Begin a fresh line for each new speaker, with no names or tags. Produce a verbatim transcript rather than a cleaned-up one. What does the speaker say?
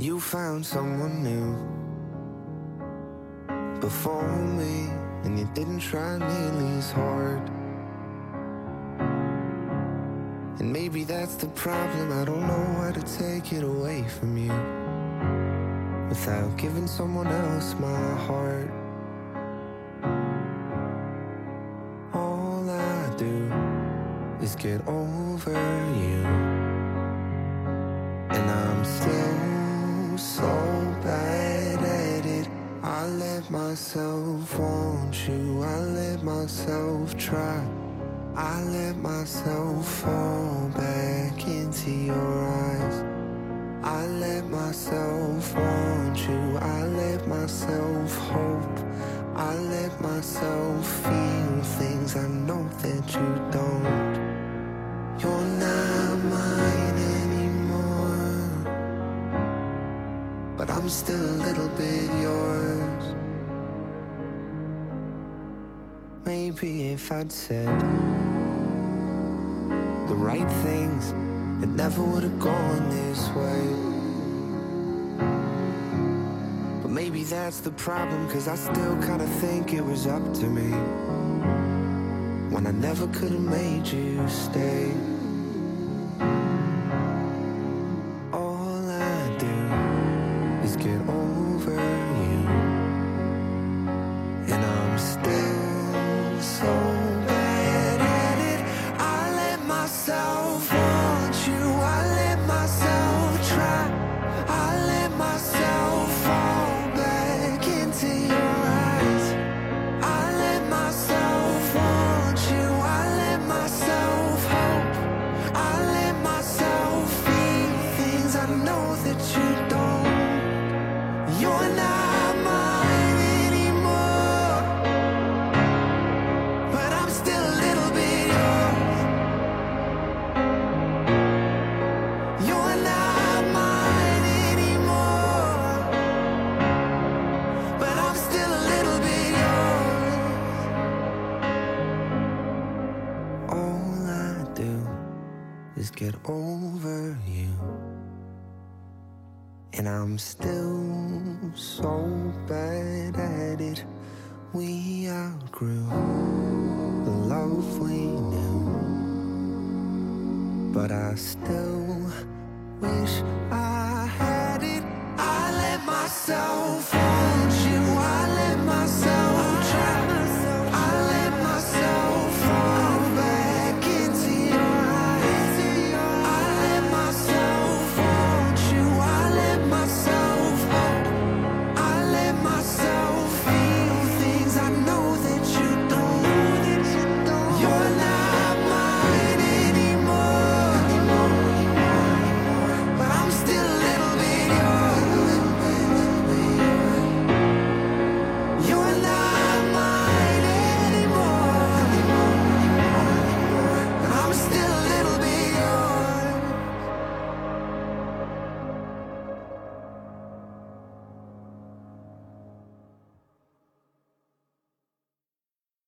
You found someone new before me, and you didn't try nearly as hard. And maybe that's the problem, I don't know how to take it away from you without giving someone else my heart. All I do is get over you, and I'm still so bad at it. I let myself want you, I let myself try, I let myself fall back into your eyes. I let myself want you, I let myself hope, I let myself feel things I know that you don't. You're not mine anymore, but I'm still a little bit yours. Maybe if I'd said the right things, it never would have gone this way. But maybe that's the problem, cause I still kinda think it was up to me when I never could have made you stay. All I do is get over you, and I'm still so bad at it. I let myself want you, I let myself try, I let myself fall back into your eyes. I let myself want you, I let myself hope, I let myself feel things I know that you don't. You're not mine anymore, but I'm still a little bit yours. You're not mine anymore, but I'm still a little bit yours. All I do is get over you, and I'm still so bad at it. We outgrew the love we knew, but I still wish I